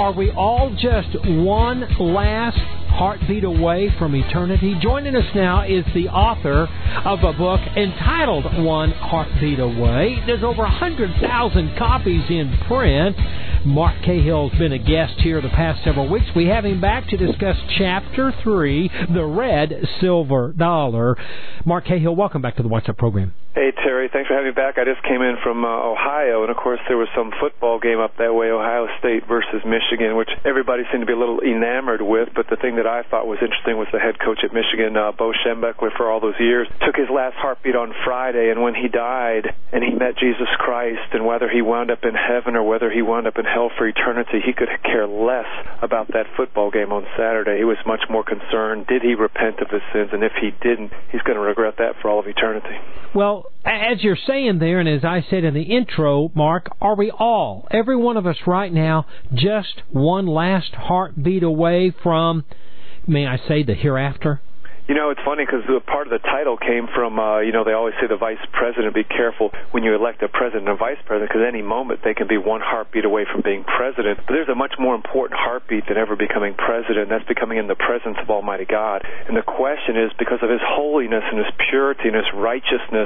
Are we all just one last heartbeat away from eternity? Joining us now is the author of a book entitled One Heartbeat Away. There's over 100,000 copies in print. Mark Cahill's been a guest here the past several weeks. We have him back to discuss Chapter 3, The Red Silver Dollar. Mark Cahill, welcome back to the What's Up program. Hey, Terry. Thanks for having me back. I just came in from Ohio, and, of course, there was some football game up that way, Ohio State versus Michigan, which everybody seemed to be a little enamored with. But the thing that I thought was interesting was the head coach at Michigan, Bo Schembechler, for all those years, took his last heartbeat on Friday, and when he died and he met Jesus Christ, and whether he wound up in heaven or whether he wound up in hell for eternity, he could care less about that football game on Saturday. He was much more concerned, did he repent of his sins? And if he didn't, he's going to regret that for all of eternity. Well, as you're saying there, and as I said in the intro, Mark, are we all, every one of us right now, just one last heartbeat away from, may I say, the hereafter? You know, it's funny because part of the title came from, they always say the vice president, be careful when you elect a president and a vice president, because any moment they can be one heartbeat away from being president. But there's a much more important heartbeat than ever becoming president, and that's becoming in the presence of Almighty God. And the question is, because of His holiness and His purity and His righteousness,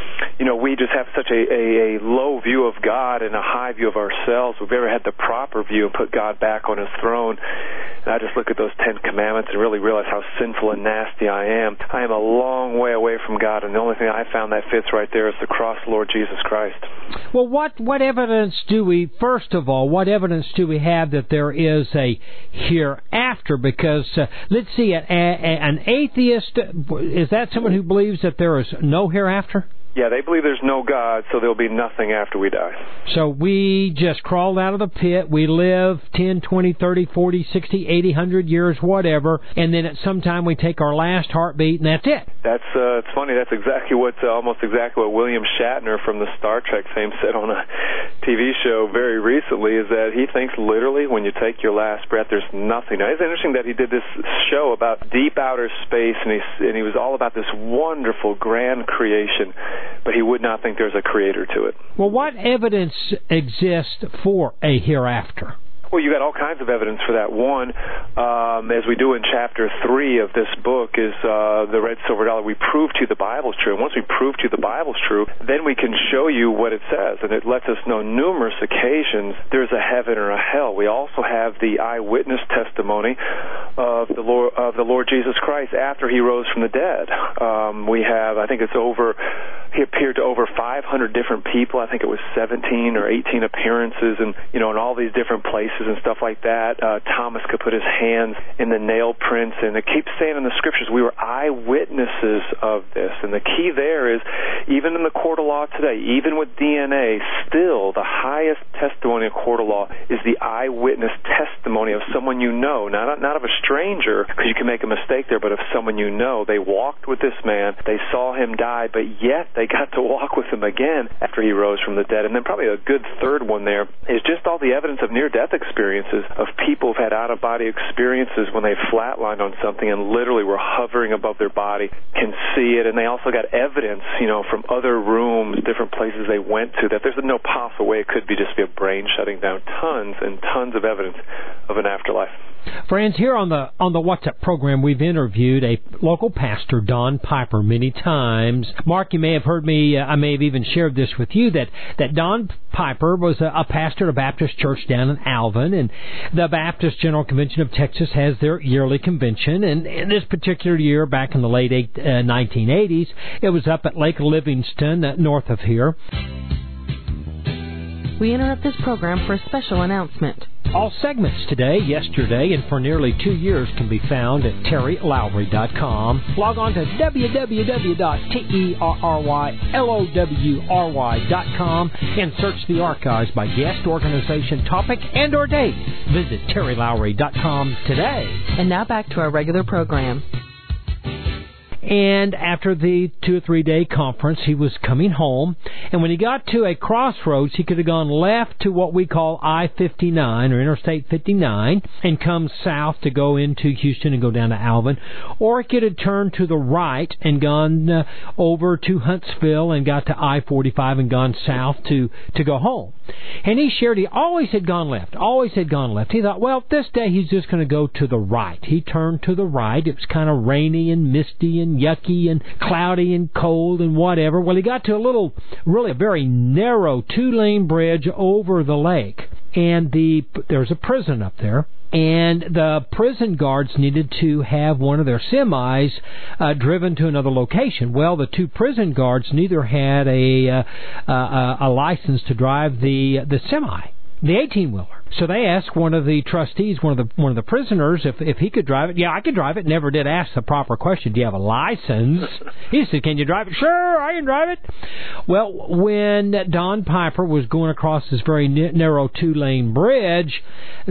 we just have such a low view of God and a high view of ourselves. We've ever had the proper view and put God back on His throne. And I just look at those 10 Commandments and really realize how sinful and nasty I am. I am a long way away from God, and the only thing I found that fits right there is the cross, Lord Jesus Christ. Well, what evidence do we, first of all, what evidence do we have that there is a hereafter? Because, let's see, an atheist, is that someone who believes that there is no hereafter? Yeah, they believe there's no God, so there'll be nothing after we die. So we just crawled out of the pit, we live 10, 20, 30, 40, 60, 80, 100 years, whatever, and then at some time we take our last heartbeat, and that's it. That's it's funny. That's exactly almost exactly what William Shatner from the Star Trek fame said on a TV show very recently, is that he thinks literally when you take your last breath, there's nothing. Now, it's interesting that he did this show about deep outer space, and he was all about this wonderful, grand creation, but he would not think there's a creator to it. Well, what evidence exists for a hereafter? Well, you got all kinds of evidence for that. One, as we do in Chapter 3 of this book, is the red silver dollar. We prove to you the Bible's true. And once we prove to you the Bible's true, then we can show you what it says. And it lets us know numerous occasions there's a heaven or a hell. We also have the eyewitness testimony of the Lord Jesus Christ after He rose from the dead. We have, I think he appeared to over 500 different people. I think it was 17 or 18 appearances, and in all these different places and stuff like that. Thomas could put his hands in the nail prints, and it keeps saying in the Scriptures we were eyewitnesses of this. And the key there is, even in the court of law today, even with DNA, still the highest testimony in court of law is the eyewitness testimony of someone you know, not of a stranger, because you can make a mistake there, but of someone you know. They walked with this man, they saw him die, but yet they got to walk with him again after he rose from the dead. And then probably a good third one there is just all the evidence of near-death experiences of people who've had out-of-body experiences when they flatlined on something and literally were hovering above their body, can see it. And they also got evidence, from other rooms, different places they went to, that there's no possible way it could be just be a brain shutting down. Tons and tons of evidence of an afterlife. Friends, here on the What's Up program, we've interviewed a local pastor, Don Piper, many times. Mark, you may have heard me, I may have even shared this with you, that Don Piper was a pastor at a Baptist church down in Alvin, and the Baptist General Convention of Texas has their yearly convention, and in this particular year, back in the late 1980s, it was up at Lake Livingston, north of here. We interrupt this program for a special announcement. All segments today, yesterday, and for nearly 2 years can be found at terrylowry.com. Log on to www.terrylowry.com and search the archives by guest, organization, topic, and or date. Visit terrylowry.com today. And now back to our regular program. And after the 2 or 3 day conference, he was coming home. And when he got to a crossroads, he could have gone left to what we call I-59 or Interstate 59 and come south to go into Houston and go down to Alvin. Or he could have turned to the right and gone over to Huntsville and got to I-45 and gone south to go home. And he shared he always had gone left, always had gone left. He thought, well, this day he's just going to go to the right. He turned to the right. It was kind of rainy and misty and yucky and cloudy and cold and whatever. Well, he got to a very narrow 2-lane bridge over the lake. And there's a prison up there. And the prison guards needed to have one of their semis driven to another location. Well, the 2 prison guards neither had a license to drive the semi, the 18-wheeler. So they asked one of the trustees, one of the prisoners, if he could drive it. Yeah, I could drive it. Never did ask the proper question. Do you have a license? He said, can you drive it? Sure, I can drive it. Well, when Don Piper was going across this very narrow 2-lane bridge,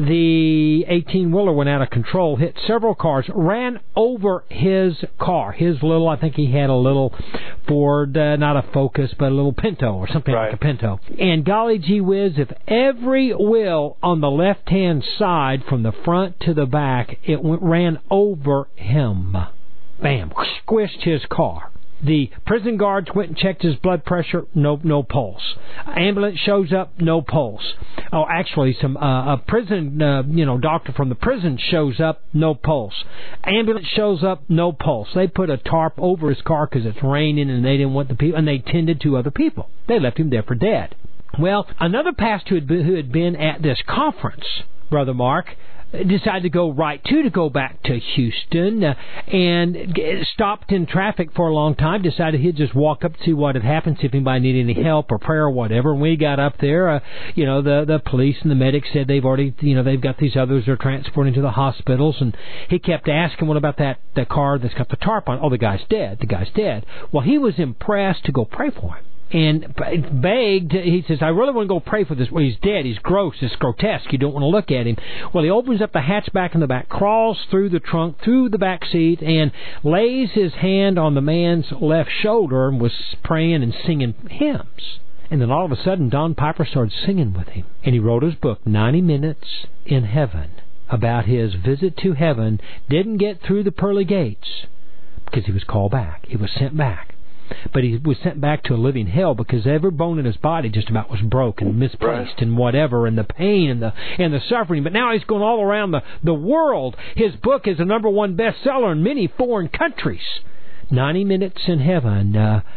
the 18-wheeler went out of control, hit several cars, ran over his car. I think he had a little Ford, not a Focus, but a little Pinto or something like a Pinto. And golly gee whiz, if every wheel on the left-hand side from the front to the back, it ran over him. Bam, squished his car. The prison guards went and checked his blood pressure. No pulse. Ambulance shows up. No pulse. Oh, actually, a prison doctor from the prison shows up. No pulse. Ambulance shows up. No pulse. They put a tarp over his car because it's raining, and they didn't want the people, and they tended to other people. They left him there for dead. Well, another pastor who had been at this conference, Brother Mark, decided to go to go back to Houston and stopped in traffic for a long time, decided he'd just walk up to see what had happened, see if anybody needed any help or prayer or whatever. And when he got up there, the police and the medics said they've got these others they're transporting to the hospitals. And he kept asking, what about the car that's got the tarp on? Oh, the guy's dead. Well, he was impressed to go pray for him. And begged, he says, I really want to go pray for this. Well, he's dead. He's gross. It's grotesque. You don't want to look at him. Well, he opens up the hatchback in the back, crawls through the trunk, through the back seat, and lays his hand on the man's left shoulder and was praying and singing hymns. And then all of a sudden, Don Piper started singing with him. And he wrote his book, 90 Minutes in Heaven, about his visit to heaven. Didn't get through the pearly gates because he was called back. He was sent back. But he was sent back to a living hell because every bone in his body just about was broke and misplaced and whatever, and the pain and the suffering. But now he's going all around the world. His book is a #1 bestseller in many foreign countries. 90 Minutes in Heaven.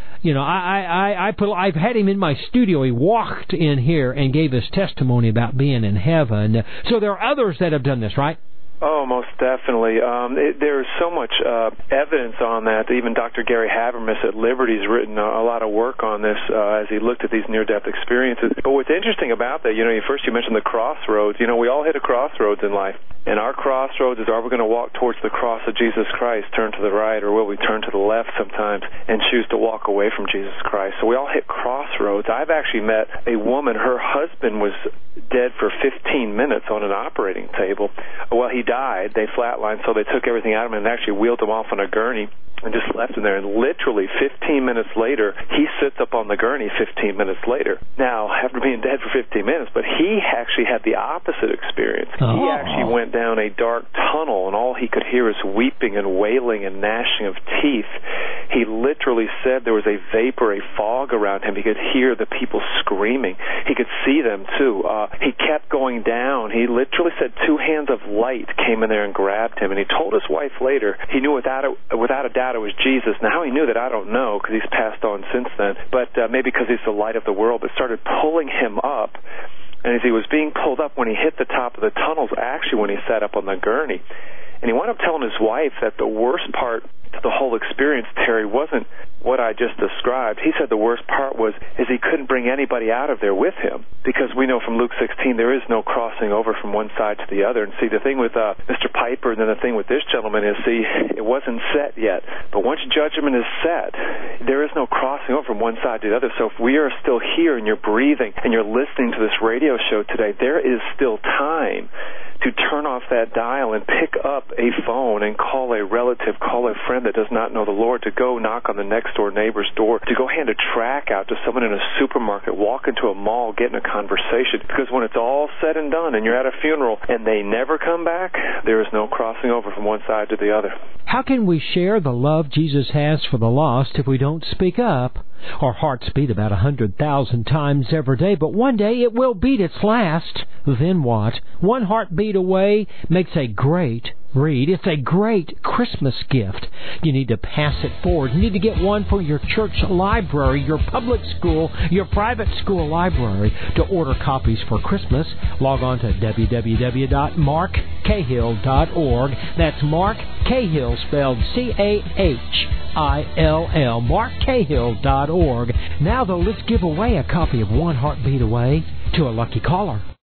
I've had him in my studio. He walked in here and gave his testimony about being in heaven. So there are others that have done this, right? Oh, most definitely. There's so much evidence on that. Even Dr. Gary Habermas at Liberty's written a lot of work on this as he looked at these near-death experiences. But what's interesting about that, you mentioned the crossroads. We all hit a crossroads in life. And our crossroads is, are we going to walk towards the cross of Jesus Christ, turn to the right, or will we turn to the left sometimes and choose to walk away from Jesus Christ? So we all hit crossroads. I've actually met a woman, her husband was dead for 15 minutes on an operating table. Well, he died. They flatlined, so they took everything out of him and actually wheeled him off on a gurney and just left him there. And literally 15 minutes later, he sits up on the gurney 15 minutes later. Now, after being dead for 15 minutes, but he actually had the opposite experience. Oh. He actually went down a dark tunnel, and all he could hear is weeping and wailing and gnashing of teeth. He literally said there was a vapor, a fog around him. He could hear the people screaming. He could see them, too. He kept going down. He literally said 2 hands of light came in there and grabbed him, and he told his wife later, he knew without a doubt it was Jesus. Now, how he knew that, I don't know, because he's passed on since then, but maybe because he's the light of the world, but started pulling him up. And as he was being pulled up, when he hit the top of the tunnels, actually when he sat up on the gurney, and he wound up telling his wife that the worst part to the whole experience, Terry, wasn't what I just described. He said the worst part was he couldn't bring anybody out of there with him, because we know from Luke 16 there is no crossing over from one side to the other. And see, the thing with Mr. Piper and then the thing with this gentleman is, it wasn't set yet. But once judgment is set, there is no crossing over from one side to the other. So if we are still here and you're breathing and you're listening to this radio show today, there is still time to turn off that dial and pick up a phone and call a relative, call a friend friend that does not know the Lord to go knock on the next door neighbor's door, to go hand a tract out to someone in a supermarket, walk into a mall, get in a conversation. Because when it's all said and done and you're at a funeral and they never come back, there is no crossing over from one side to the other. How can we share the love Jesus has for the lost if we don't speak up? Our hearts beat about 100,000 times every day, but one day it will beat its last. Then what? One heartbeat away makes a great read. It's a great Christmas gift. You need to pass it forward. You need to get one for your church library, your public school, your private school library. To order copies for Christmas, log on to www.markcahill.org. That's Mark Cahill, spelled C-A-H-I-L-L, markcahill.org. Now, though, let's give away a copy of One Heartbeat Away to a lucky caller.